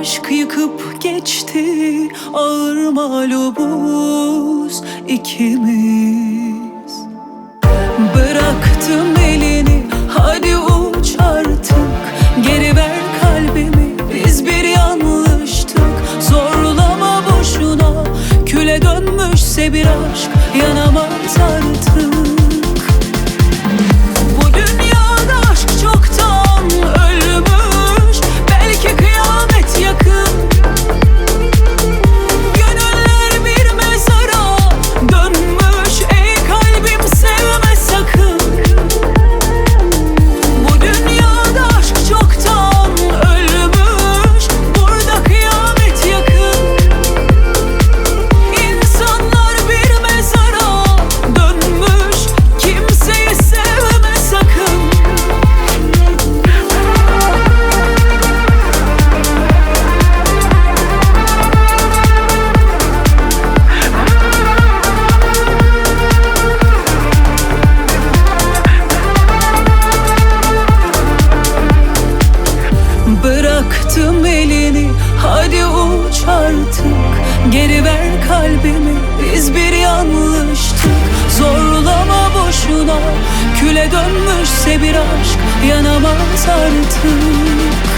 aşk yıkıp geçti, ağır mağlubuz ikimiz. Bıraktım elini, hadi uç artık, geri ver kalbimi, biz bir yanlıştık. Zorlama boşuna, küle dönmüşse bir aşk yanamaz artık. Bu dünyada aşk çoktan ölmüş, belki kıyamet yakın. Gönüller bir mezara dönmüş, ey kalbim sevme sakın. Bu dünyada aşk çoktan ölmüş, burada kıyamet yakın. İnsanlar bir mezara dönmüş, kimseyi sevme sakın. Bıraktım elini, hadi uç artık, geri ver kalbimi, biz bir yanlıştık. Zorlama boşuna, küle dönmüşse bir aşk yanamaz artık.